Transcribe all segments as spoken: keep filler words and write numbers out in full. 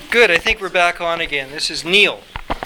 Good, I think we're back on again. This is Neil.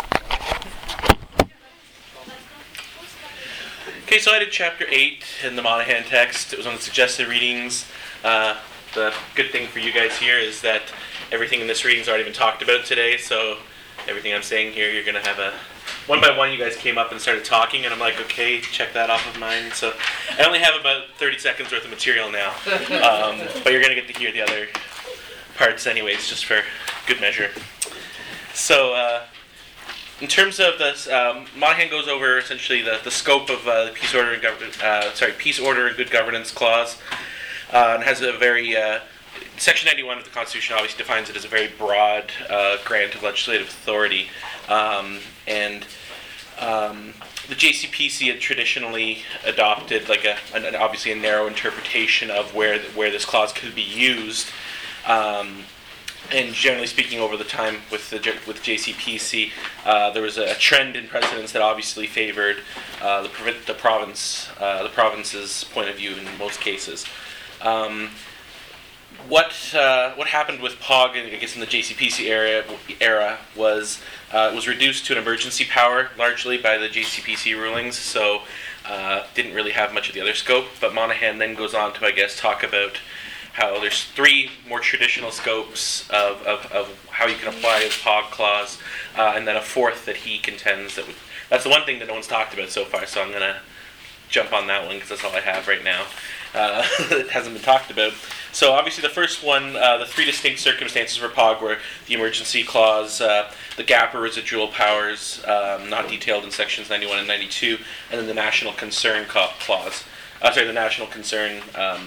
Okay, so I did chapter eight in the Monaghan text. It was on the suggested readings. Uh, the good thing for you guys here is that everything in this reading's already been talked about today, so everything I'm saying here, you're going to have a... One by one, you guys came up and started talking, and I'm like, okay, check that off of mine. So I only have about thirty seconds worth of material now, um, but you're going to get to hear the other parts anyways, just for good measure. So, uh, in terms of this, um, Monaghan goes over essentially the, the scope of uh, the peace order and gov- uh, sorry peace order and good governance clause, uh, and has a very uh, Section ninety-one of the Constitution obviously defines it as a very broad uh, grant of legislative authority, um, and um, the J C P C had traditionally adopted like a an, obviously a narrow interpretation of where where this clause could be used. Um, And generally speaking, over the time with the with J C P C, uh, there was a trend in precedents that obviously favored uh, the provi- the province uh, the province's point of view in most cases. Um, what uh, what happened with P O G, I guess in the J C P C era era was uh, it was reduced to an emergency power largely by the J C P C rulings, so uh, didn't really have much of the other scope. But Monaghan then goes on to, I guess, talk about how there's three more traditional scopes of, of, of how you can apply the P O G clause, uh, and then a fourth that he contends that would, that's the one thing that no one's talked about so far, so I'm going to jump on that one because that's all I have right now. Uh, it hasn't been talked about. So obviously the first one, uh, the three distinct circumstances for P O G were the emergency clause, uh, the gap or residual powers, um, not detailed in sections ninety-one and ninety-two, and then the national concern clause. Uh, sorry, the national concern um,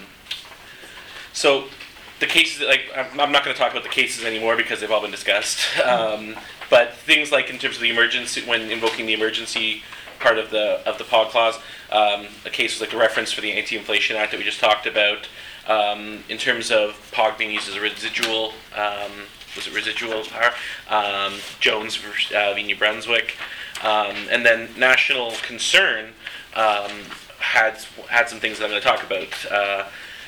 So the cases, like I'm, I'm not going to talk about the cases anymore because they've all been discussed. Um, but things like in terms of the emergency, when invoking the emergency part of the of the P O G clause, um, a case was like the reference for the Anti-Inflation Act that we just talked about. Um, in terms of P O G being used as a residual, um, was it residual power? Um, Jones v. Uh, v. New Brunswick, um, and then national concern um, had had some things that I'm going to talk about. Uh,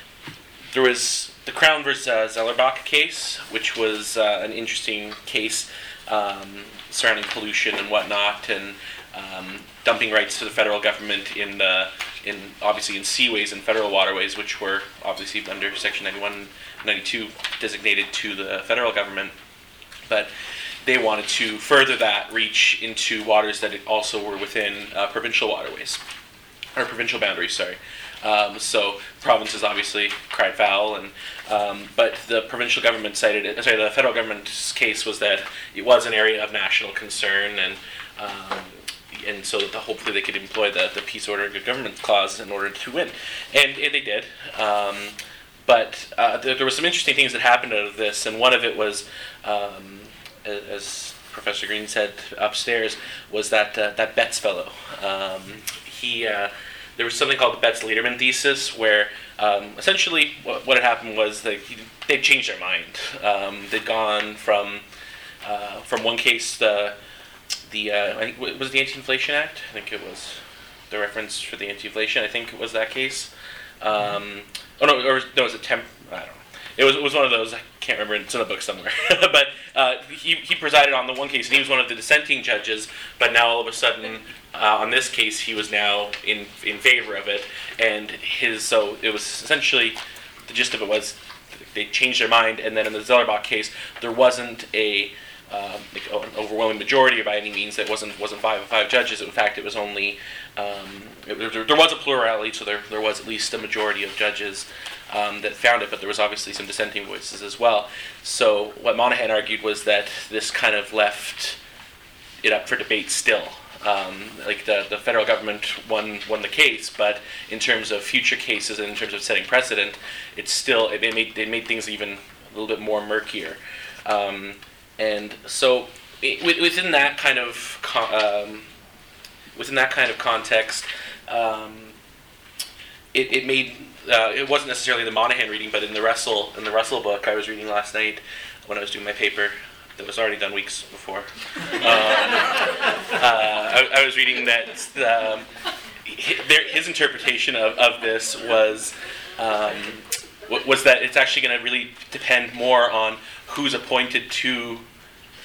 There was the Crown versus uh, Zellerbach case, which was uh, an interesting case um, surrounding pollution and whatnot, and um, dumping rights to the federal government in the in obviously in seaways and federal waterways, which were obviously under Section ninety-one and ninety-two designated to the federal government, but they wanted to further that reach into waters that also were within uh, provincial waterways or provincial boundaries. Sorry. Um, so provinces obviously cried foul, and um, but the provincial government cited it. Sorry, the federal government's case was that it was an area of national concern, and um, and so that the, hopefully they could employ the, the peace order and good government clause in order to win, and, and they did. Um, but uh, there, there were some interesting things that happened out of this, and one of it was, um, as Professor Green said upstairs, was that uh, that Betts fellow. Um, he. Uh, There was something called the Betts-Lederman thesis, where um, essentially what, what had happened was that they'd changed their mind. Um, they'd gone from uh, from one case, the the uh, I think was it the Anti-Inflation Act. I think it was the reference for the anti-inflation. I think it was that case. Um, oh no, or no, it was a temp. I don't know. It was it was one of those. I can't remember. It's in a book somewhere. but uh, he he presided on the one case, and he was one of the dissenting judges. But now all of a sudden, uh, on this case, he was now in in favor of it, and his so it was essentially the gist of it was they changed their mind, and then in the Zellerbach case, there wasn't a um, like an overwhelming majority by any means. That wasn't wasn't five of five judges. In fact, it was only um, it, there, there was a plurality, so there there was at least a majority of judges Um, that found it, but there was obviously some dissenting voices as well. So what Monaghan argued was that this kind of left it up for debate still. Um, like the, the federal government won won the case, but in terms of future cases and in terms of setting precedent, it's still it made it made things even a little bit more murkier. Um, and so it, within that kind of um, within that kind of context, um, it it made. Uh, it wasn't necessarily the Monaghan reading, but in the Russell in the Russell book I was reading last night when I was doing my paper that was already done weeks before. Um, uh, I, I was reading that um, his, his interpretation of, of this was um, was that it's actually going to really depend more on who's appointed to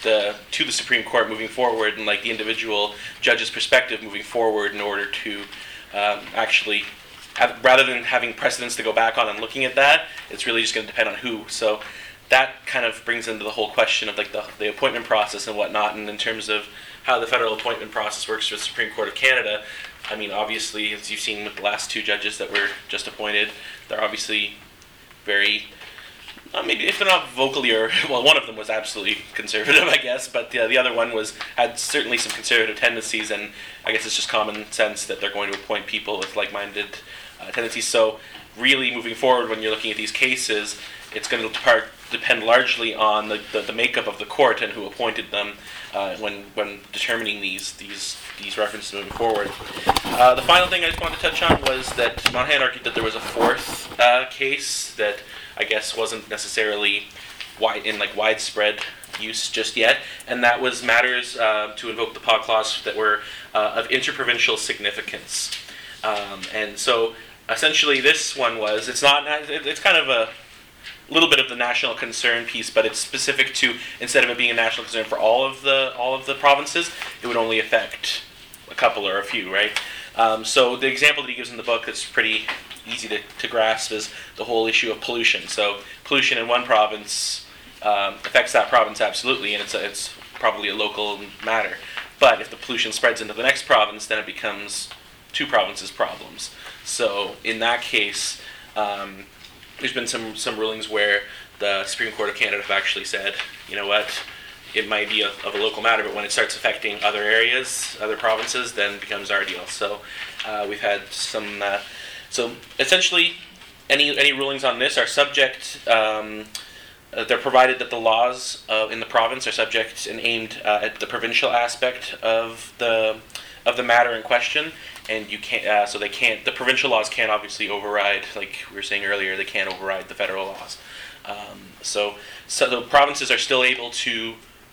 the to the Supreme Court moving forward, and like the individual judge's perspective moving forward in order to um, actually have, rather than having precedents to go back on and looking at that, it's really just going to depend on who. So that kind of brings into the whole question of like the the appointment process and whatnot, and in terms of how the federal appointment process works for the Supreme Court of Canada. I mean, obviously, as you've seen with the last two judges that were just appointed, they're obviously very, uh, maybe if they're not vocally, or, well, one of them was absolutely conservative, I guess, but the, the other one was had certainly some conservative tendencies, and I guess it's just common sense that they're going to appoint people with like-minded uh, tendencies. So really, moving forward, when you're looking at these cases, it's going to depart, depend largely on the, the, the makeup of the court and who appointed them uh, when when determining these these these references moving forward. Uh, the final thing I just wanted to touch on was that Monahan argued that there was a fourth uh, case that I guess wasn't necessarily wide in like widespread use just yet, and that was matters uh, to invoke the P O G clause that were uh, of interprovincial significance. Um, and so essentially, this one was it's not it's kind of a little bit of the national concern piece, but it's specific to, instead of it being a national concern for all of the all of the provinces, it would only affect a couple or a few, right? Um, so the example that he gives in the book that's pretty easy to, to grasp is the whole issue of pollution. So pollution in one province um, affects that province absolutely, and it's a, it's probably a local matter. But if the pollution spreads into the next province, then it becomes two provinces' problems. So in that case, um, there's been some, some rulings where the Supreme Court of Canada have actually said, you know what, it might be a, of a local matter, but when it starts affecting other areas, other provinces, then it becomes our deal. So uh, we've had some, uh, so essentially any any rulings on this are subject, um, uh, they're provided that the laws uh, in the province are subject and aimed uh, at the provincial aspect of the of the matter in question. And you can't, uh, so they can't, the provincial laws can't obviously override, like we were saying earlier, they can't override the federal laws. Um, so, so the provinces are still able to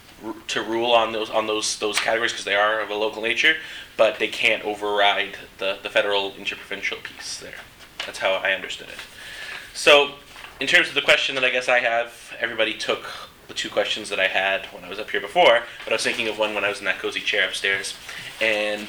to rule on those on those those categories because they are of a local nature, but they can't override the, the federal interprovincial piece there. That's how I understood it. So, in terms of the question that I guess I have, everybody took the two questions that I had when I was up here before, but I was thinking of one when I was in that cozy chair upstairs, and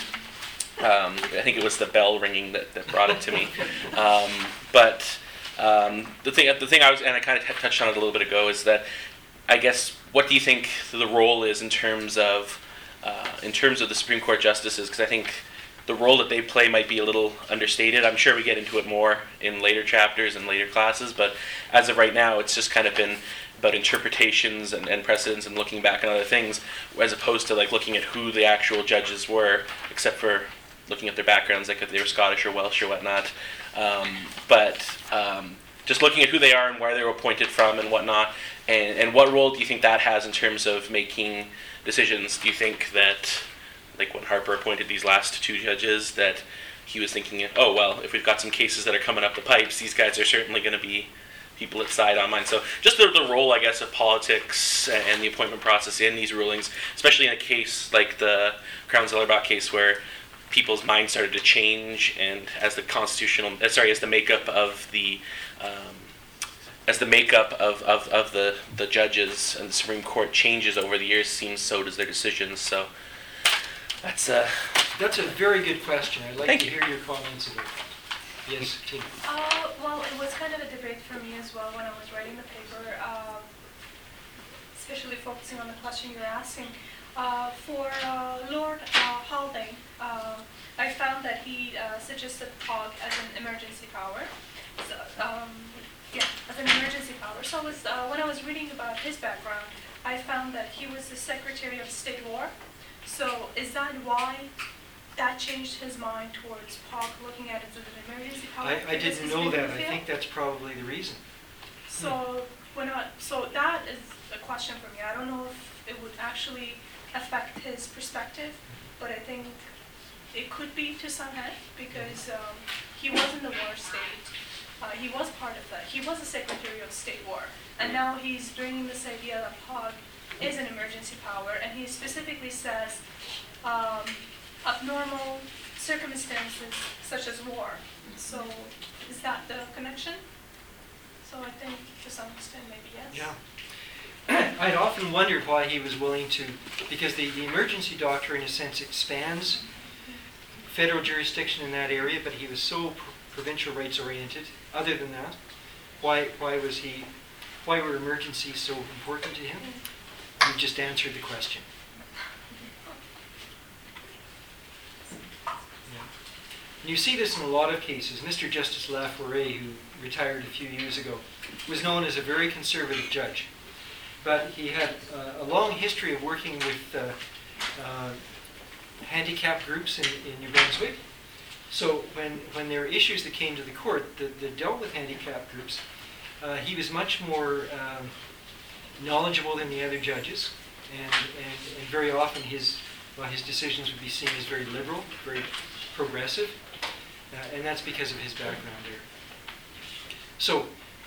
Um, I think it was the bell ringing that, that brought it to me. Um, but um, the thing, the thing I was, and I kind of t- touched on it a little bit ago, is that I guess what do you think the role is in terms of uh, in terms of the Supreme Court justices? Because I think the role that they play might be a little understated. I'm sure we get into it more in later chapters and later classes, but as of right now, it's just kind of been about interpretations and, and precedents and looking back on other things, as opposed to like looking at who the actual judges were, except for looking at their backgrounds, like if they were Scottish or Welsh or whatnot. Um, but um, just looking at who they are and where they were appointed from and whatnot, and, and what role do you think that has in terms of making decisions? Do you think that, like when Harper appointed these last two judges, that he was thinking, oh, well, if we've got some cases that are coming up the pipes, these guys are certainly going to be people that side on mine. So just the, the role, I guess, of politics and the appointment process in these rulings, especially in a case like the Crown-Zellerbach case where people's minds started to change, and as the constitutional, uh, sorry, as the makeup of the, um, as the makeup of, of, of the, the judges and the Supreme Court changes over the years, seems so does their decisions. So that's uh. That's a very good question. I'd like Thank to you. hear your comments about that. Yes, Tina. Uh, well, it was kind of a debate for me as well when I was writing the paper, uh, especially focusing on the question you're asking. Uh, for uh, Lord uh, Haldane, uh, I found that he uh, suggested P O G as an emergency power. So, um, yeah, as an emergency power. So was, uh, when I was reading about his background, I found that he was the Secretary of State War. So is that why that changed his mind towards P O G, looking at it as an emergency power? I, I Because didn't he's know leaving that. the I field? think that's probably the reason. So when I, so that is a question for me. I don't know if it would actually affect his perspective, but I think it could be to some extent because um, he was in the war state. Uh, he was part of that. He was a Secretary of State War, and now he's bringing this idea that P O G is an emergency power, and he specifically says um, abnormal circumstances such as war. So is that the connection? So I think to some extent maybe yes. Yeah. I'd often wondered why he was willing to, because the, the emergency doctor, in a sense, expands federal jurisdiction in that area, but he was so pr- provincial rights oriented. Other than that, why why was he, why were emergencies so important to him? You just answered the question. Yeah. And you see this in a lot of cases. Mister Justice Laforet, who retired a few years ago, was known as a very conservative judge. But he had uh, a long history of working with uh, uh, handicapped groups in, in New Brunswick. So when, when there were issues that came to the court that, that dealt with handicapped groups, uh, he was much more um, knowledgeable than the other judges, and, and, and very often his, well, his decisions would be seen as very liberal, very progressive, uh, and that's because of his background there. So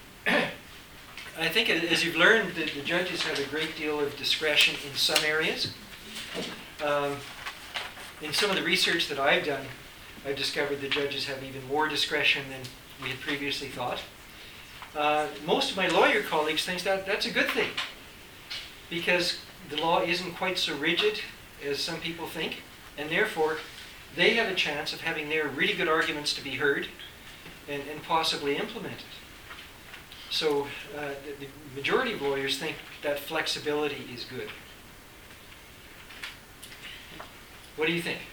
I think as you've learned that the judges have a great deal of discretion in some areas. Um, in some of the research that I've done, I've discovered the judges have even more discretion than we had previously thought. Uh, most of my lawyer colleagues think that that's a good thing, because the law isn't quite so rigid as some people think, and therefore they have a chance of having their really good arguments to be heard and, and possibly implemented. So uh, the, the majority of lawyers think that flexibility is good. What do you think?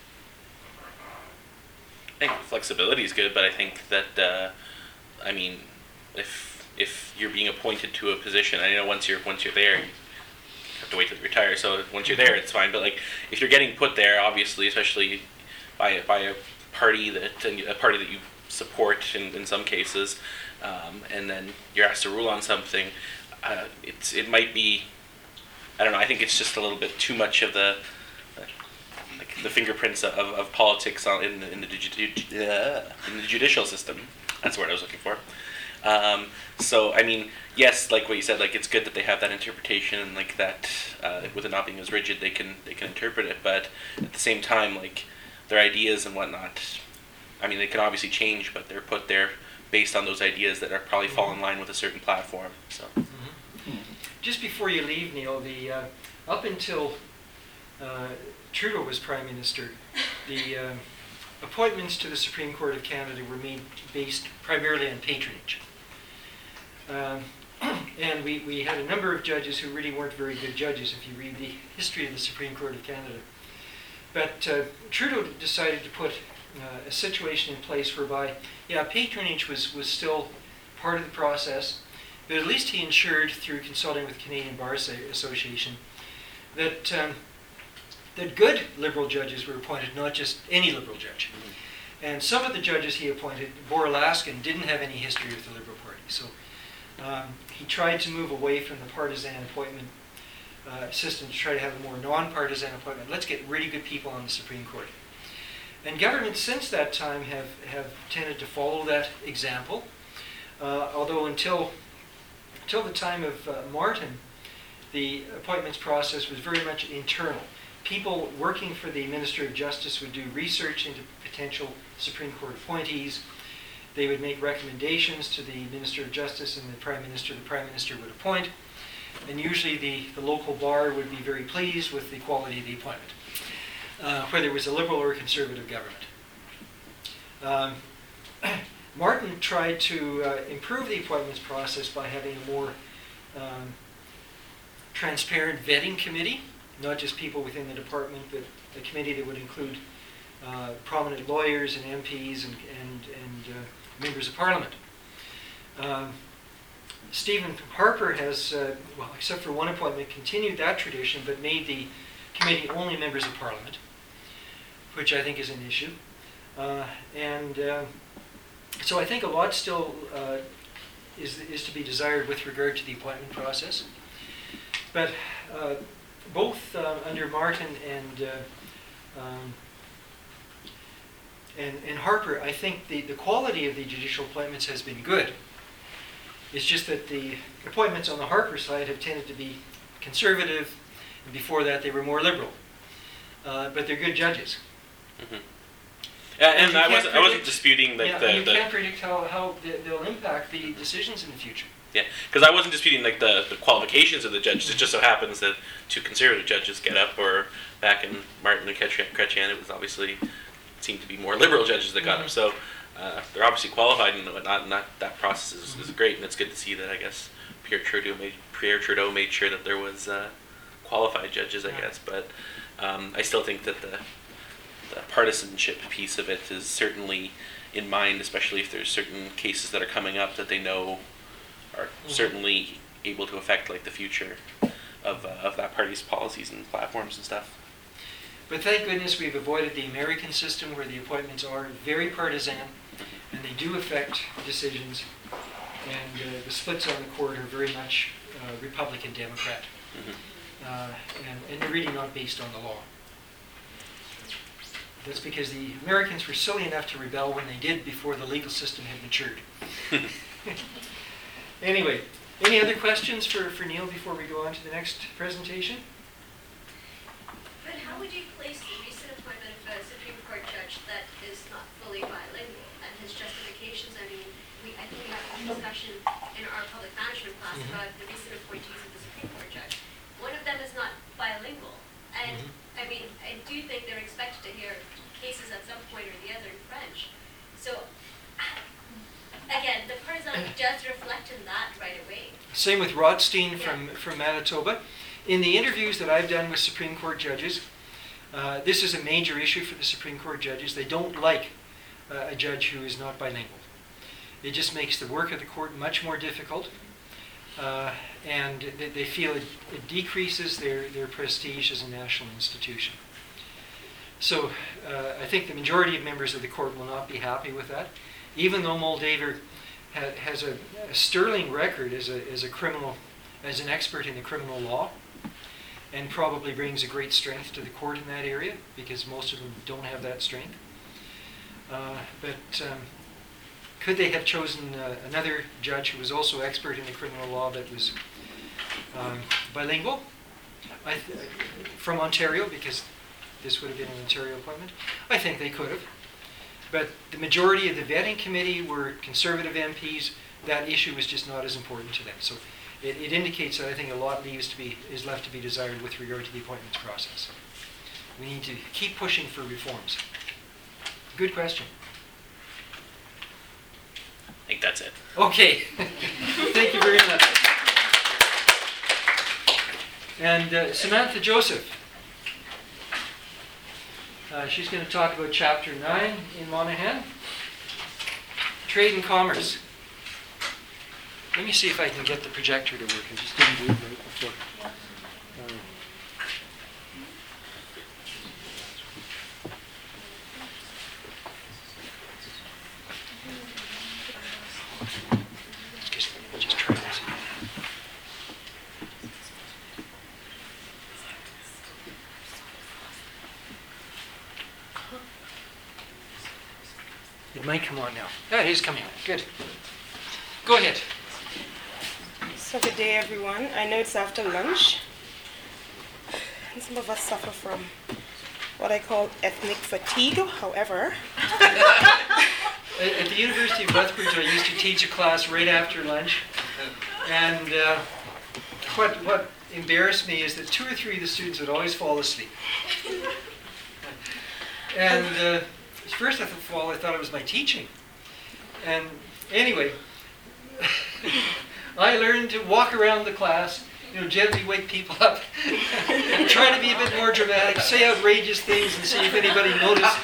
I think flexibility is good, but I think that, uh, I mean, if if you're being appointed to a position, I know once you're once you're there, you have to wait till you retire. So once you're there, it's fine. But like, if you're getting put there, obviously, especially by a, by a party that a party that you support in, in some cases, um, and then you're asked to rule on something, uh, it's it might be, I don't know. I think it's just a little bit too much of the. Like the fingerprints of, of politics on, in, the, in, the judi- uh, in the judicial system. That's the word I was looking for. Um, so, I mean, yes, like what you said, like it's good that they have that interpretation and like that, uh, with it not being as rigid, they can they can interpret it. But at the same time, like their ideas and whatnot, I mean, they can obviously change, but they're put there based on those ideas that are probably fall in line with a certain platform. So, Mm-hmm. Just before you leave, Neil, the uh, up until uh, Trudeau was Prime Minister, the uh, appointments to the Supreme Court of Canada were made based primarily on patronage. Um, and we, we had a number of judges who really weren't very good judges if you read the history of the Supreme Court of Canada. But uh, Trudeau decided to put uh, a situation in place whereby, yeah, patronage was, was still part of the process, but at least he ensured through consulting with Canadian Bar Association that um, that good Liberal judges were appointed, not just any Liberal judge. Mm-hmm. And some of the judges he appointed, Boralaskin, didn't have any history with the Liberal Party. So um, he tried to move away from the partisan appointment uh, system to try to have a more non-partisan appointment. Let's get really good people on the Supreme Court. And governments since that time have, have tended to follow that example, uh, although until, until the time of uh, Martin, the appointments process was very much internal. People working for the Minister of Justice would do research into potential Supreme Court appointees. They would make recommendations to the Minister of Justice and the Prime Minister. The Prime Minister would appoint. And usually the, the local bar would be very pleased with the quality of the appointment, uh, whether it was a Liberal or a Conservative government. Um, Martin tried to uh, improve the appointments process by having a more um, transparent vetting committee. Not just people within the department, but a committee that would include uh, prominent lawyers and M Ps and, and, and uh, members of Parliament. Um, Stephen Harper has, uh, well, except for one appointment, continued that tradition, but made the committee only members of Parliament, which I think is an issue. Uh, and uh, so I think a lot still uh, is, is to be desired with regard to the appointment process. But uh, both uh, under Martin and, uh, um, and and Harper, I think the, the quality of the judicial appointments has been good. It's just that the appointments on the Harper side have tended to be conservative, and before that they were more liberal. Uh, but they're good judges. Mm-hmm. Yeah, and, and I wasn't I wasn't predict, disputing like yeah, the, you the can't predict how, how they'll impact the decisions in the future. Yeah, because I wasn't disputing like the, the qualifications of the judges. It just so happens that two conservative judges get up, or back in Martin and Chrétien, it was obviously seemed to be more liberal judges that got up. So uh, they're obviously qualified and whatnot, and that, that process is, is great, and it's good to see that, I guess, Pierre Trudeau made, Pierre Trudeau made sure that there was uh, qualified judges, I guess. But um, I still think that the, the partisanship piece of it is certainly in mind, especially if there's certain cases that are coming up that they know are mm-hmm. certainly able to affect like the future of uh, of that party's policies and platforms and stuff. But thank goodness we've avoided the American system where the appointments are very partisan and they do affect decisions, and uh, the splits on the court are very much uh, Republican-Democrat. Mm-hmm. uh, and, and they're really not based on the law. That's because the Americans were silly enough to rebel when they did before the legal system had matured. Anyway, any other questions for, for Neil before we go on to the next presentation? But how would you place the recent appointment of a Supreme Court judge that is not fully bilingual and his justifications? I mean, we, I think we had a discussion in our public management class mm-hmm. about the recent appointees of the Supreme Court judge. One of them is not bilingual. And mm-hmm. I mean, I do think they're expected to hear cases at some point or the other in French. So, again, the partisan does reflect in that right away. Same with Rothstein from, yeah. from Manitoba. In the interviews that I've done with Supreme Court judges, uh, this is a major issue for the Supreme Court judges. They don't like uh, a judge who is not bilingual. It just makes the work of the court much more difficult, uh, and they, they feel it, it decreases their, their prestige as a national institution. So uh, I think the majority of members of the court will not be happy with that, even though Moldaver ha has a, a sterling record as a, as a criminal, as an expert in the criminal law, and probably brings a great strength to the court in that area, because most of them don't have that strength. Uh, but um, could they have chosen uh, another judge who was also expert in the criminal law that was um, bilingual? I th from Ontario, because this would have been an Ontario appointment? I think they could have. But the majority of the vetting committee were conservative M Ps. That issue was just not as important to them. So it, it indicates that I think a lot leaves to be, is left to be desired with regard to the appointments process. We need to keep pushing for reforms. Good question. I think that's it. Okay. Thank you very much. And uh, Samantha Joseph. Uh, she's going to talk about Chapter nine in Monaghan, Trade and Commerce. Let me see if I can get the projector to work. I just didn't do it right before. Uh, just, just try this. It might come on now. Yeah, it is coming on. Good. Go ahead. So good day, everyone. I know it's after lunch, and some of us suffer from what I call ethnic fatigue. However, at, at the University of Lethbridge, I used to teach a class right after lunch, and uh, what what embarrassed me is that two or three of the students would always fall asleep. And uh, at first, I thought, well, I thought it was my teaching. And anyway, I learned to walk around the class, you know, gently wake people up, try to be a bit more dramatic, say outrageous things, and see if anybody noticed.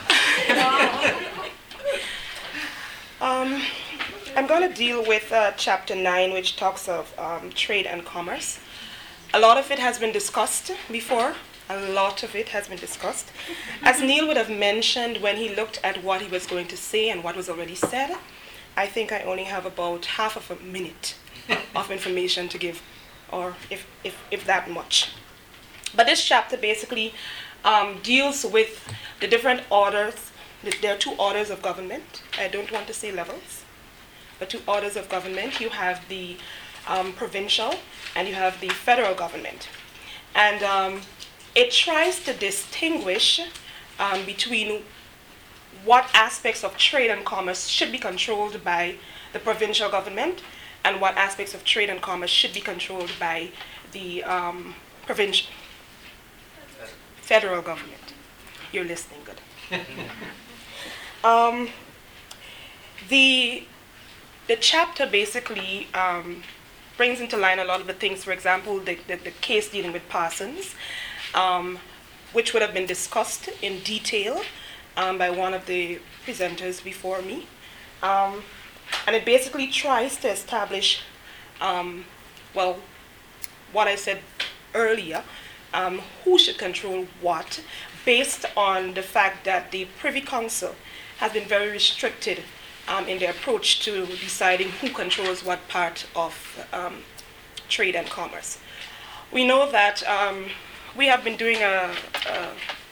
um, I'm going to deal with uh, Chapter nine, which talks of um, trade and commerce. A lot of it has been discussed before. A lot of it has been discussed. As Neil would have mentioned when he looked at what he was going to say and what was already said, I think I only have about half of a minute of information to give, or if, if, if that much. But this chapter basically um, deals with the different orders. There are two orders of government. I don't want to say levels, but two orders of government. You have the um, provincial and you have the federal government. And um, it tries to distinguish um, between what aspects of trade and commerce should be controlled by the provincial government and what aspects of trade and commerce should be controlled by the um, provincial, federal government. You're listening, good. um, the the chapter basically um, brings into line a lot of the things. For example, the, the, the case dealing with Parsons, um, which would have been discussed in detail um, by one of the presenters before me. Um, and it basically tries to establish, um, well, what I said earlier, um, who should control what, based on the fact that the Privy Council has been very restricted um, in their approach to deciding who controls what part of um, trade and commerce. We know that um, we have been doing a, a,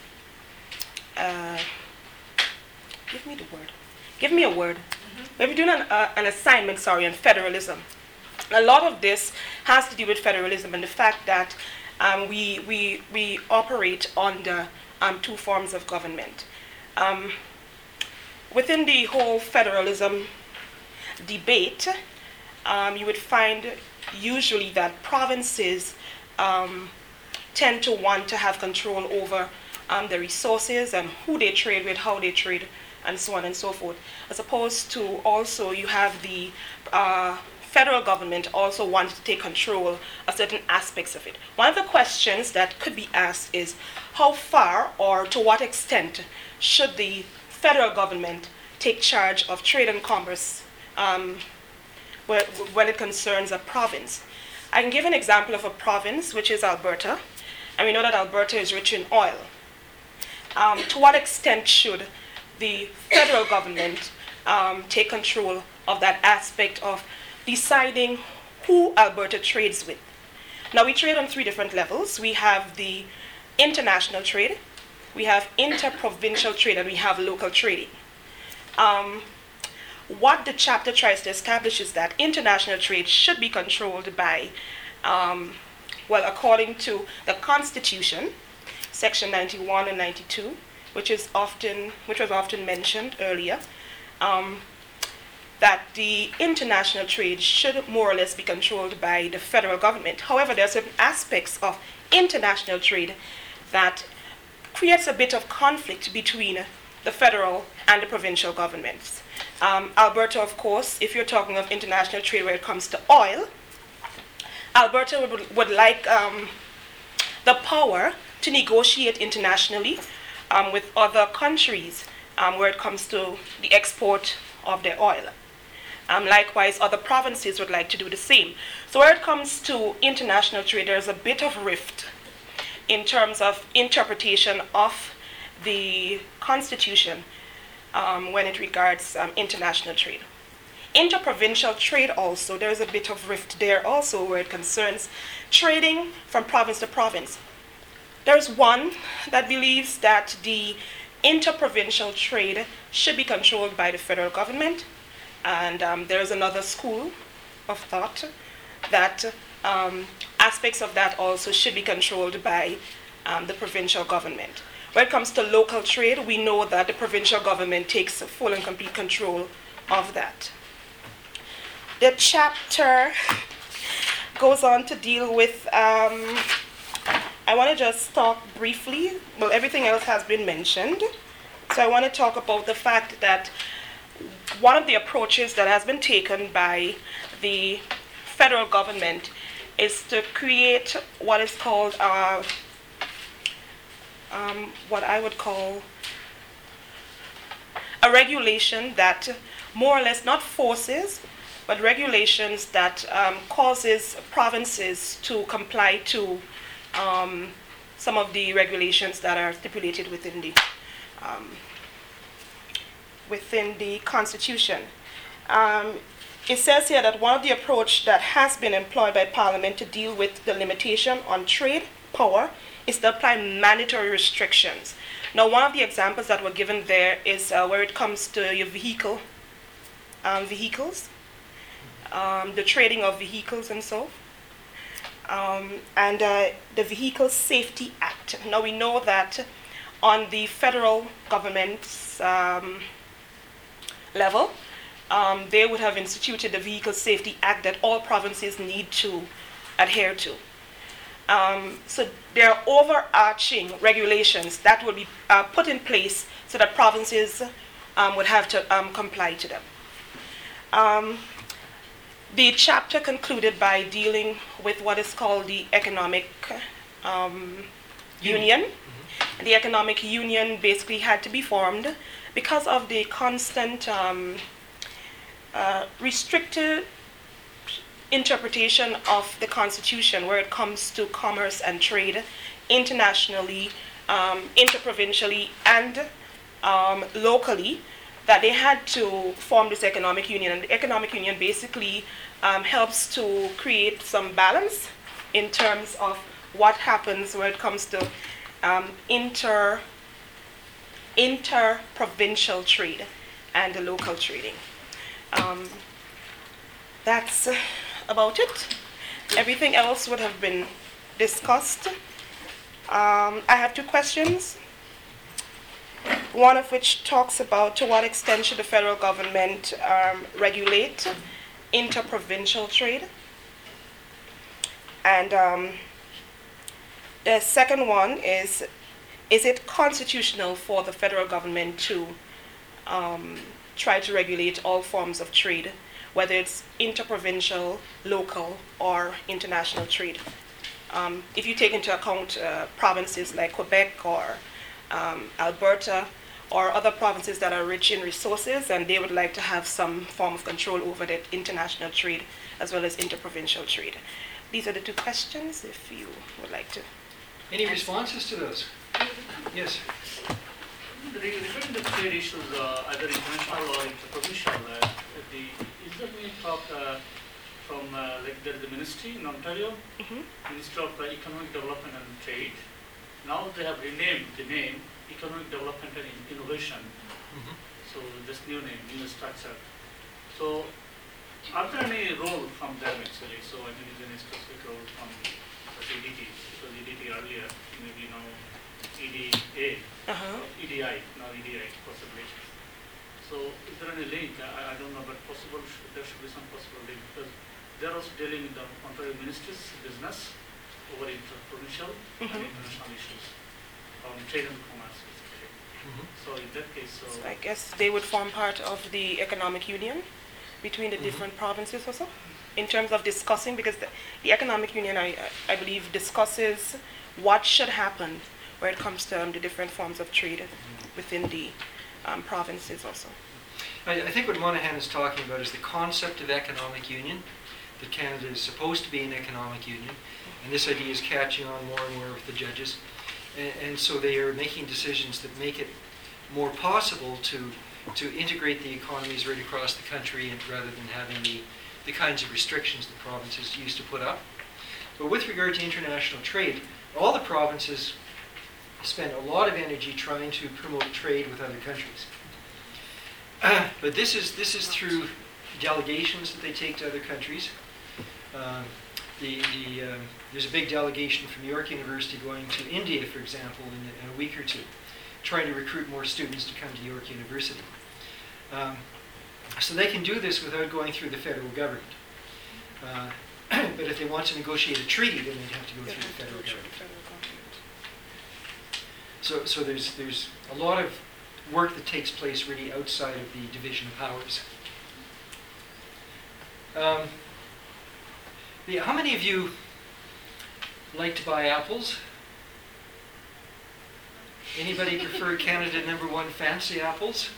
a, give me the word, give me a word. Mm-hmm. We've been doing an, uh, an assignment, sorry, on federalism. A lot of this has to do with federalism and the fact that um, we, we, we operate under um, two forms of government. Um, within the whole federalism debate, um, you would find usually that provinces um, tend to want to have control over um, the resources and who they trade with, how they trade, and so on and so forth. As opposed to also you have the uh, federal government also wanting to take control of certain aspects of it. One of the questions that could be asked is how far or to what extent should the federal government take charge of trade and commerce um, when, when it concerns a province. I can give an example of a province, which is Alberta, and we know that Alberta is rich in oil. Um, to what extent should the federal government um, take control of that aspect of deciding who Alberta trades with? Now, we trade on three different levels. We have the international trade, we have interprovincial trade, and we have local trading. Um, what the chapter tries to establish is that international trade should be controlled by, um, well, according to the Constitution, Section ninety-one and ninety-two, which is often, which was often mentioned earlier, um, that the international trade should more or less be controlled by the federal government. However, there are certain aspects of international trade that creates a bit of conflict between the federal and the provincial governments. Um, Alberta, of course, if you're talking of international trade where it comes to oil, Alberta would, would like um, the power to negotiate internationally um, with other countries um, where it comes to the export of their oil. Um, likewise, other provinces would like to do the same. So where it comes to international trade, there's a bit of rift in terms of interpretation of the Constitution um, when it regards um, international trade. Interprovincial trade also, there's a bit of rift there also where it concerns trading from province to province. There's one that believes that the interprovincial trade should be controlled by the federal government, and um, there's another school of thought that um, aspects of that also should be controlled by um, the provincial government. When it comes to local trade, we know that the provincial government takes full and complete control of that. The chapter goes on to deal with, um, I want to just talk briefly, well, everything else has been mentioned, so I want to talk about the fact that one of the approaches that has been taken by the federal government is to create what is called uh, um, what I would call a regulation that more or less not forces, but regulations that um, causes provinces to comply to um, some of the regulations that are stipulated within the um, within the Constitution. Um, it says here that one of the approach that has been employed by Parliament to deal with the limitation on trade power is to apply mandatory restrictions. Now, one of the examples that were given there is uh, where it comes to your vehicle, um, vehicles, um, the trading of vehicles and so. Um, and uh, the Vehicle Safety Act. Now, we know that on the federal government's um, level, um, they would have instituted the Vehicle Safety Act that all provinces need to adhere to. Um, so there are overarching regulations that will be uh, put in place so that provinces um, would have to um, comply to them. Um, the chapter concluded by dealing with what is called the economic um, union. Mm-hmm. The economic union basically had to be formed because of the constant um, uh, restricted interpretation of the Constitution where it comes to commerce and trade internationally, um, interprovincially, and um, locally, that they had to form this economic union. And the economic union basically um, helps to create some balance in terms of what happens when it comes to um, inter interprovincial trade and the local trading. Um, that's about it. Everything else would have been discussed. Um, I have two questions. One of which talks about to what extent should the federal government um, regulate interprovincial trade. And um, the second one is, is it constitutional for the federal government to um, try to regulate all forms of trade, whether it's interprovincial, local, or international trade? Um, if you take into account uh, provinces like Quebec or um, Alberta, or other provinces that are rich in resources and they would like to have some form of control over the international trade as well as interprovincial trade. These are the two questions, if you would like to. Any responses to those? Yes. Regarding the trade issues, uh, either international or interprovincial, uh, the, is there any talk uh, from, uh, like there is the ministry in Ontario, Mm-hmm. Ministry of uh, Economic Development and Trade. Now they have renamed the name Economic Development and Innovation. Mm-hmm. So this new name, new structure. So are there any role from them actually? So I think is there any specific role from the E D T? So E D T earlier, maybe now E D A. Uh-huh. E D I, now E D I possibly. So is there any link? I, I don't know, but possible sh there should be some possible link because they're also dealing with the Ontario Ministry's business over interprovincial Mm-hmm. and international issues on trade and commerce basically. Mm-hmm. So in that case, so, So I guess they would form part of the economic union between the Mhm. different provinces also, in terms of discussing, because the, the economic union, I, I believe, discusses what should happen when it comes to um, the different forms of trade within the um, provinces also. I, I think what Monahan is talking about is the concept of economic union, that Canada is supposed to be an economic union, and this idea is catching on more and more with the judges. And, and so they are making decisions that make it more possible to to integrate the economies right across the country, and rather than having the, the kinds of restrictions the provinces used to put up. But with regard to international trade, all the provinces spend a lot of energy trying to promote trade with other countries. Uh, but this is this is through delegations that they take to other countries. Um, the, the, um, there's a big delegation from York University going to India, for example, in a, in a week or two, trying to recruit more students to come to York University. Um, so they can do this without going through the federal government. Uh, but if they want to negotiate a treaty, then they'd have to go They through have the to federal go through government. the federal government. So, so there's there's a lot of work that takes place really outside of the division of powers. Um, the, how many of you like to buy apples? Anybody prefer Canada number one fancy apples?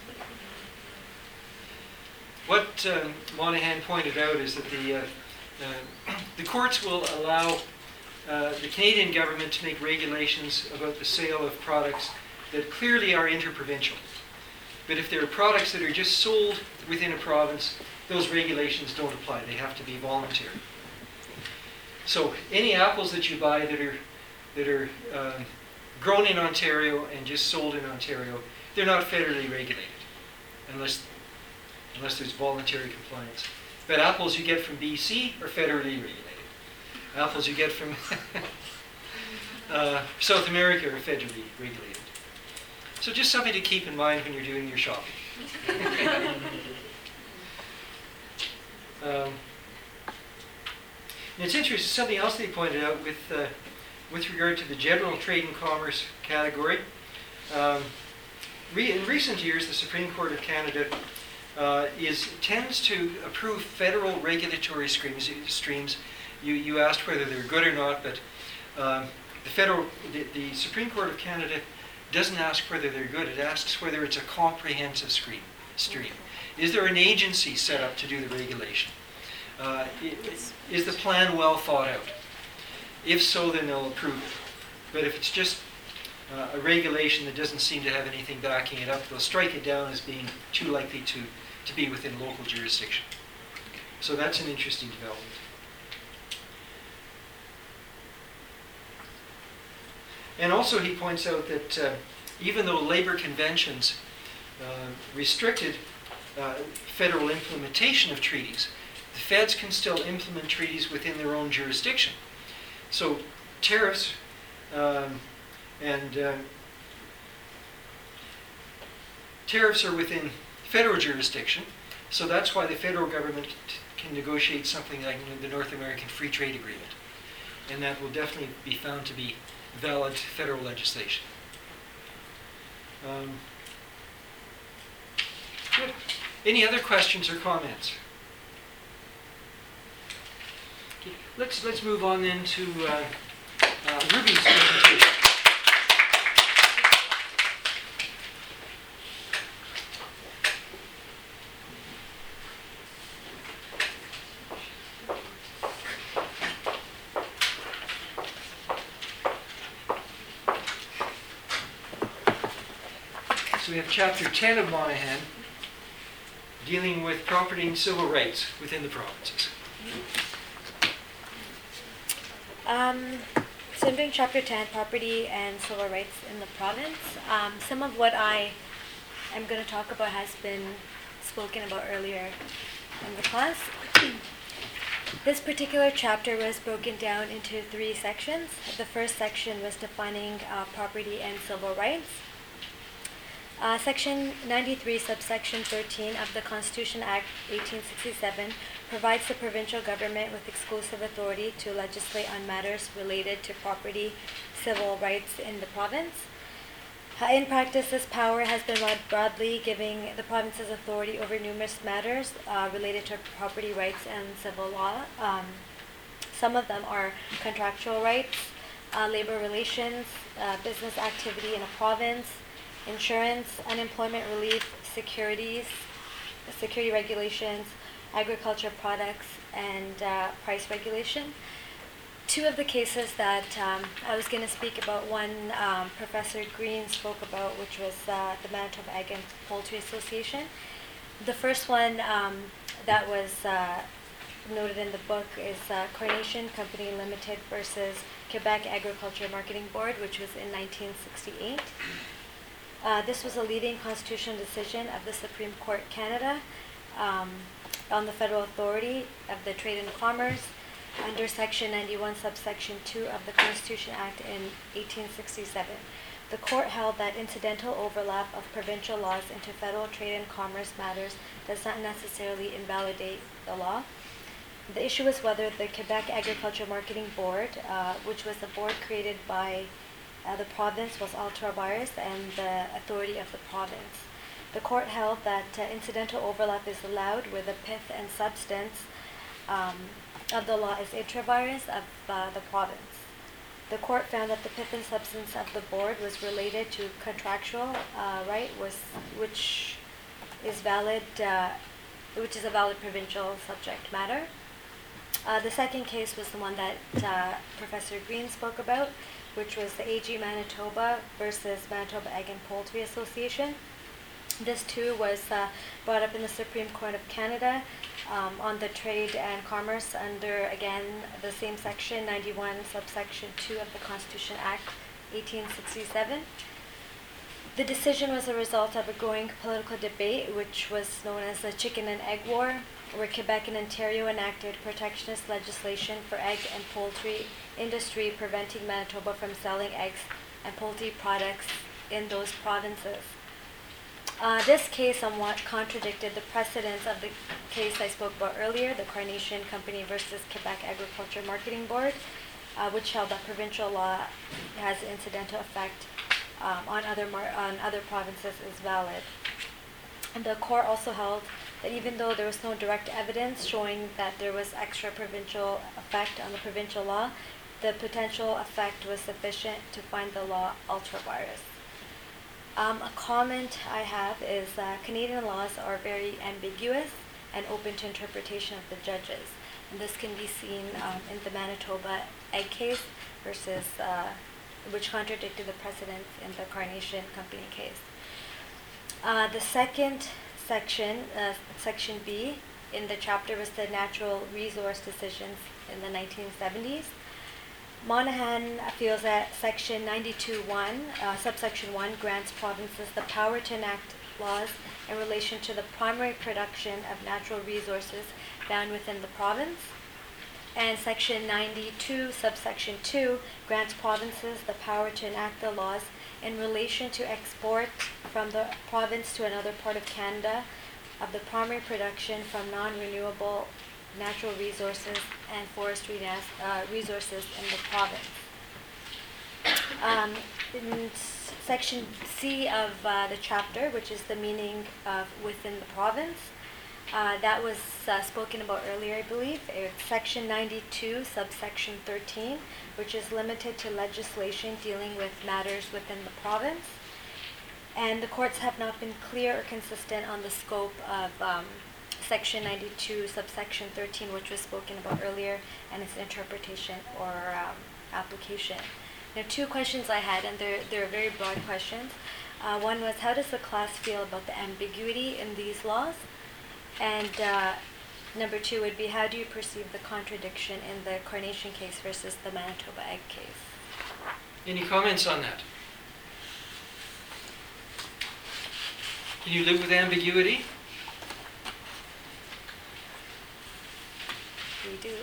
What um, Monahan pointed out is that the uh, uh, the courts will allow uh, the Canadian government to make regulations about the sale of products that clearly are interprovincial. But if there are products that are just sold within a province, those regulations don't apply. They have to be voluntary. So any apples that you buy that are that are um, grown in Ontario and just sold in Ontario, they're not federally regulated, unless unless there's voluntary compliance. But apples you get from B C are federally regulated. Apples you get from uh, South America are federally regulated. So just something to keep in mind when you're doing your shopping. Um, and it's interesting, something else they pointed out with, uh, with regard to the general trade and commerce category. Um, re- in recent years, the Supreme Court of Canada uh, is tends to approve federal regulatory streams. streams. You, you asked whether they're good or not, but um, the federal, the, the Supreme Court of Canada doesn't ask whether they're good. It asks whether it's a comprehensive stream. stream. Is there an agency set up to do the regulation? Uh, is the plan well thought out? If so, then they'll approve it. But if it's just uh, a regulation that doesn't seem to have anything backing it up, they'll strike it down as being too likely to, to be within local jurisdiction. So that's an interesting development. And also he points out that uh, even though labor conventions uh, restricted uh, federal implementation of treaties, the feds can still implement treaties within their own jurisdiction. So tariffs um, and uh, tariffs are within federal jurisdiction, so that's why the federal government t- can negotiate something like the North American Free Trade Agreement, and that will definitely be found to be valid federal legislation. Um, good. Any other questions or comments? Okay, let's let's move on then to uh, uh, Ruby's presentation. So we have chapter ten of Monaghan, dealing with property and civil rights within the provinces. Um, so I'm doing chapter ten, property and civil rights in the province. Um, some of what I am going to talk about has been spoken about earlier in the class. This particular chapter was broken down into three sections. The first section was defining uh, property and civil rights. Uh, Section ninety-three, subsection thirteen of the Constitution Act eighteen sixty-seven provides the provincial government with exclusive authority to legislate on matters related to property, civil rights in the province. Uh, in practice, this power has been broad- broadly giving the province's authority over numerous matters uh, related to property rights and civil law. Um, some of them are contractual rights, uh, labor relations, uh, business activity in a province, insurance, unemployment relief, securities, security regulations, agriculture products, and uh, price regulation. Two of the cases that um, I was going to speak about, one um, Professor Green spoke about, which was uh, the Manitoba Egg and Poultry Association. The first one um, that was uh, noted in the book is uh, Coronation Company Limited versus Quebec Agriculture Marketing Board, which was in nineteen sixty-eight. Uh, this was a leading constitutional decision of the Supreme Court Canada um, on the federal authority of the trade and commerce under Section ninety-one, subsection two of the Constitution Act in eighteen sixty-seven. The court held that incidental overlap of provincial laws into federal trade and commerce matters does not necessarily invalidate the law. The issue was whether the Quebec Agriculture Marketing Board, uh, which was the board created by Uh, the province, was ultra vires and the authority of the province. The court held that uh, incidental overlap is allowed where the pith and substance um, of the law is intra vires of uh, the province. The court found that the pith and substance of the board was related to contractual uh, right, was which is valid, uh, which is a valid provincial subject matter. Uh, the second case was the one that uh, Professor Green spoke about, which was the A G Manitoba versus Manitoba Egg and Poultry Association. This too was uh, brought up in the Supreme Court of Canada um, on the trade and commerce under, again, the same section, ninety-one, subsection two of the Constitution Act eighteen sixty-seven. The decision was a result of a growing political debate, which was known as the Chicken and Egg War, where Quebec and Ontario enacted protectionist legislation for egg and poultry industry, preventing Manitoba from selling eggs and poultry products in those provinces. Uh, this case somewhat contradicted the precedents of the case I spoke about earlier, the Carnation Company versus Quebec Agriculture Marketing Board, uh, which held that provincial law has incidental effect um, on other mar- on other provinces is valid. And the court also held that even though there was no direct evidence showing that there was extra provincial effect on the provincial law, the potential effect was sufficient to find the law ultra-virus. Um, a comment I have is uh, Canadian laws are very ambiguous and open to interpretation of the judges. And this can be seen um, in the Manitoba egg case versus, uh, which contradicted the precedents in the Carnation Company case. Uh, the second section, uh, section B, in the chapter was the natural resource decisions in the nineteen seventies. Monaghan feels that section ninety-two one, uh, subsection one, grants provinces the power to enact laws in relation to the primary production of natural resources found within the province. And section ninety-two, subsection two, grants provinces the power to enact the laws in relation to export from the province to another part of Canada of the primary production from non-renewable natural resources and forestry nas- uh, resources in the province. Um, in s- section C of uh, the chapter, which is the meaning of within the province, uh, that was uh, spoken about earlier, I believe. It's section ninety-two, subsection thirteen, which is limited to legislation dealing with matters within the province. And the courts have not been clear or consistent on the scope of um, section ninety-two, subsection thirteen, which was spoken about earlier, and its interpretation or um, application. There are two questions I had, and they're, they're very broad questions. Uh, one was, how does the class feel about the ambiguity in these laws? And uh, number two would be, how do you perceive the contradiction in the Carnation case versus the Manitoba egg case? Any comments on that? Can you live with ambiguity? We do.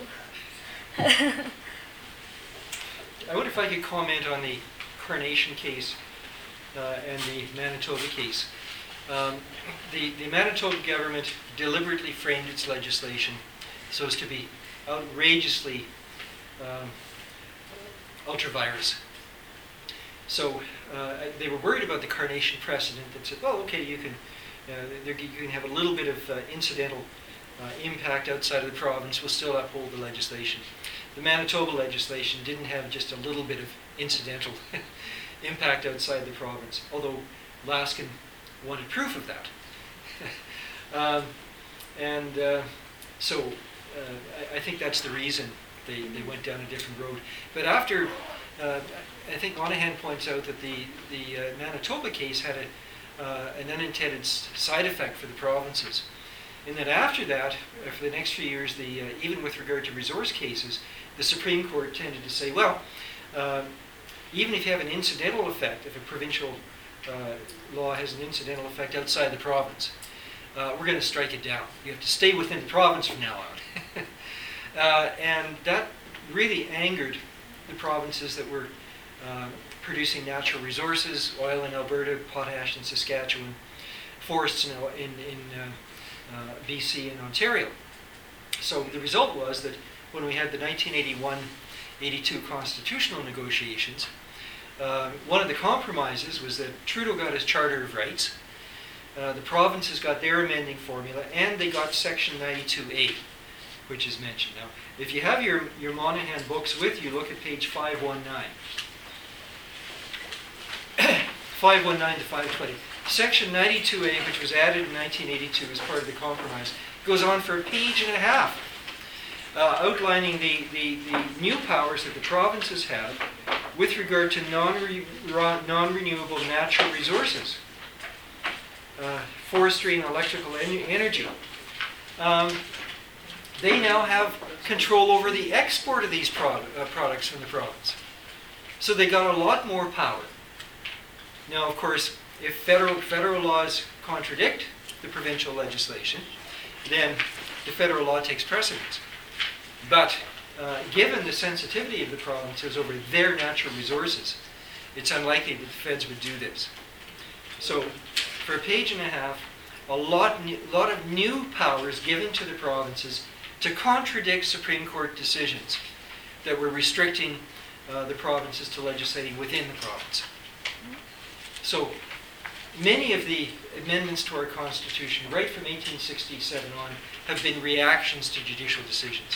I wonder if I could comment on the Carnation case uh, and the Manitoba case. Um, the, the Manitoba government deliberately framed its legislation so as to be outrageously um, ultra-virus. So uh, they were worried about the Carnation precedent that said, well, okay, you can, uh, there, you can have a little bit of uh, incidental uh, impact outside of the province, we'll still uphold the legislation. The Manitoba legislation didn't have just a little bit of incidental impact outside the province, although Laskin wanted proof of that. um, and uh, so uh, I, I think that's the reason they, they went down a different road. But after, uh, I think Monaghan points out that the, the uh, Manitoba case had a, uh, an unintended s- side effect for the provinces. And then after that, uh, for the next few years, the, uh, even with regard to resource cases, the Supreme Court tended to say, well, uh, even if you have an incidental effect, if a provincial uh, law has an incidental effect outside the province, uh, we're going to strike it down. You have to stay within the province from now on. uh, and that really angered the provinces that were uh, producing natural resources, oil in Alberta, potash in Saskatchewan, forests in, in, in uh, uh, B C and Ontario. So the result was that when we had the nineteen eighty-one eighty-two constitutional negotiations, uh, one of the compromises was that Trudeau got his Charter of Rights, uh, the provinces got their amending formula, and they got Section ninety-two A, which is mentioned. Now, if you have your, your Monaghan books with you, look at page five nineteen. five nineteen to five twenty. Section ninety-two A, which was added in nineteen eighty-two as part of the compromise, goes on for a page and a half, uh, outlining the, the, the new powers that the provinces have with regard to non-re, non-renewable natural resources, uh, forestry and electrical en- energy. Um, they now have control over the export of these pro- uh, products from the province. So they got a lot more power. Now, of course, if federal, federal laws contradict the provincial legislation, then the federal law takes precedence. But uh, given the sensitivity of the provinces over their natural resources, it's unlikely that the feds would do this. So for a page and a half, a lot, new, lot of new powers given to the provinces to contradict Supreme Court decisions that were restricting uh, the provinces to legislating within the province. So many of the amendments to our Constitution, right from eighteen sixty-seven on, have been reactions to judicial decisions.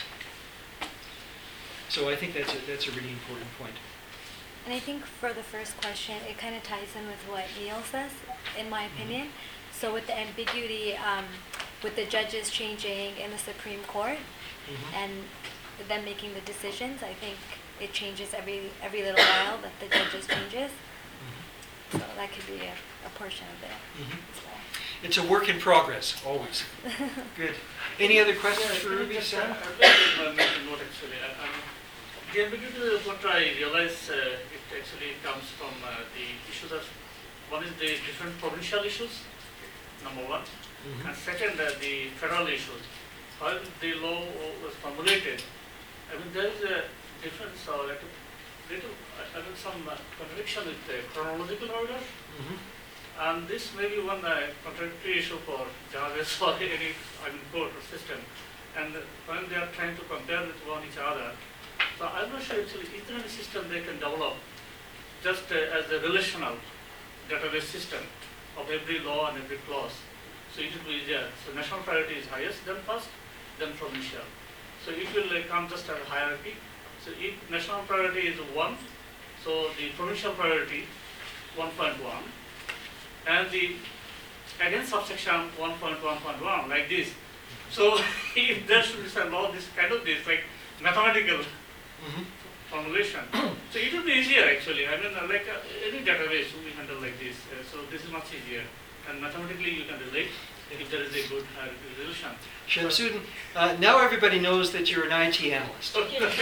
So I think that's a, that's a really important point. And I think for the first question, it kind of ties in with what Neil says, in my opinion. So with the ambiguity, um, with the judges changing in the Supreme Court Mhm. and them making the decisions, I think it changes every every little while that the judges changes. Mhm. So that could be a, a portion of it Mhm. as well. It's a work in progress, always. Good. Any other questions for Ruby, Sam? I'd like to make a note actually. I- I'm- The ambiguity of what I realize uh, it actually comes from uh, the issues of, one is the different provincial issues, number one. Mhm. And second, uh, the federal issues. How the law was formulated, I mean, there is a difference or like a little, I I mean, some uh, contradiction with the chronological order. Mhm. And this may be one uh, contradictory issue for judges or any, I mean, court or system. And when they are trying to compare with one each other, so I'm not sure actually is there any system they can develop just uh, as a relational database system of every law and every clause. So it will be easier. So national priority is highest, then first, then provincial. So it will uh, come just as a hierarchy. So if national priority is one, so the provincial priority one point one, and the again subsection one point one point one like this. So if there should be some law, this kind of this like mathematical Mhm. formulation. So it would be easier actually. I mean, uh, like uh, any database we handle like this. Uh, so this is much easier, and mathematically you can relate if there is a good uh, resolution. Shamsuddin, uh, now everybody knows that you're an I T analyst.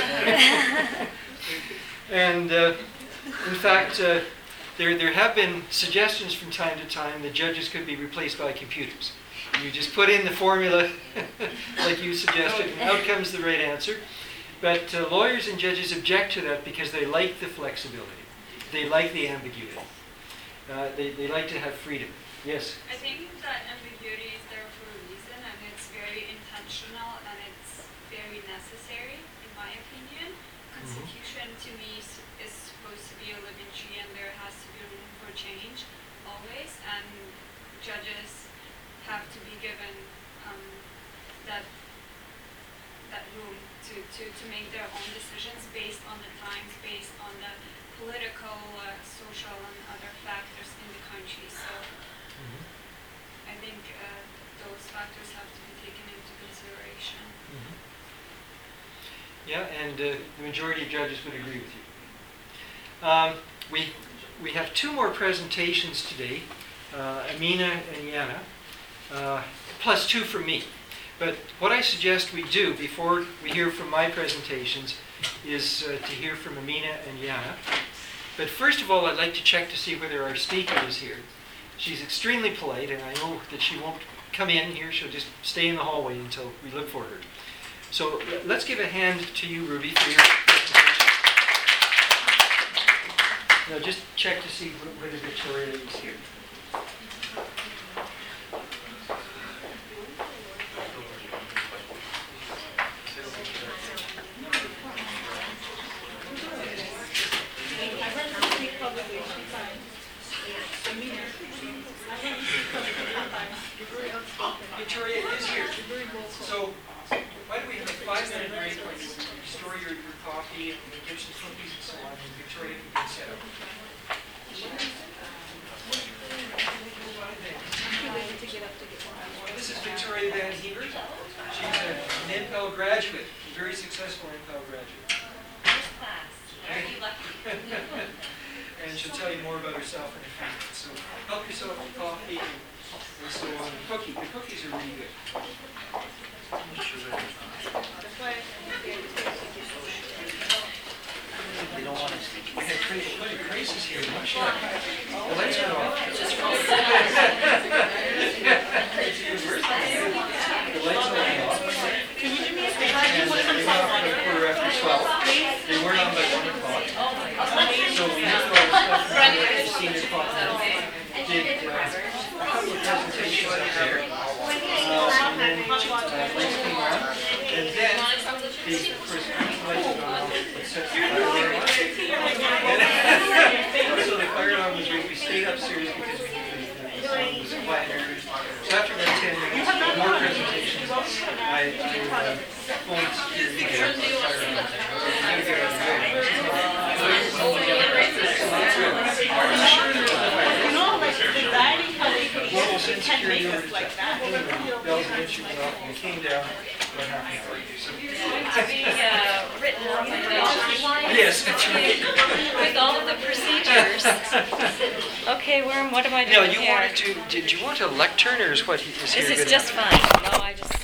And uh, in fact, uh, there, there have been suggestions from time to time that judges could be replaced by computers. You just put in the formula like you suggested, and out comes the right answer. But uh, lawyers and judges object to that because they like the flexibility. They like the ambiguity. Uh, they, they like to have freedom. Yes? I think that ambiguity is there for a reason, and it's very intentional, and it's very necessary, in my opinion. Constitution, to me, is, is supposed to be a living tree, and there has to be room for change, always, and judges have to be given um, that that room to, to, to make their own decisions based on the times, based on the political, uh, social, and other factors in the country. So Mhm. I think uh, those factors have to be taken into consideration. Mhm. Yeah, and uh, the majority of judges would agree with you. Um, we, we have two more presentations today, uh, Amina and Yana, uh, plus two from me. But what I suggest we do before we hear from my presentations is uh, to hear from Amina and Yana. But first of all, I'd like to check to see whether our speaker is here. She's extremely polite, and I know that she won't come in here. She'll just stay in the hallway until we look for her. So l- let's give a hand to you, Ruby, for your presentation. Now just check to see wh- whether Victoria is here. Victoria is here. So why don't we have a five-minute break where you store your, your coffee and we get some cookies and so on, and Victoria can get set up. This is Victoria Van Hebert. She's a, an N P E L graduate, a very successful N P E L graduate. First class. Very lucky. And she'll tell you more about herself in a few minutes. So help yourself with coffee and, and so on. The cookie, the cookies are really good. They don't want to speak. We had Tracy, look at Tracy's here. The lights are off. The lights are off. And they went off at a quarter after twelve. They weren't on by one o'clock. So we have all the stuff from the senior clock. Did, uh, a couple The, of course, the lights had gone off, it set the fire alarm. So the fire alarm was rigged. We stayed upstairs because we, the, the sound was quieter. So after about ten minutes, more presentations, I, I uh, phoned security to get the fire alarm. I'm gonna get out of the way. You know, like anxiety, how they can Well, since can make security us ordered like that. bells and instruments went off, and we came down about half an hour. So- being uh, written on the dotted line Yes, that's right. with all of the procedures. Okay, Worm, what am I Now, doing you here? wanted to, did you want a lectern, or is what he is here This good is just enough? fine. No, I just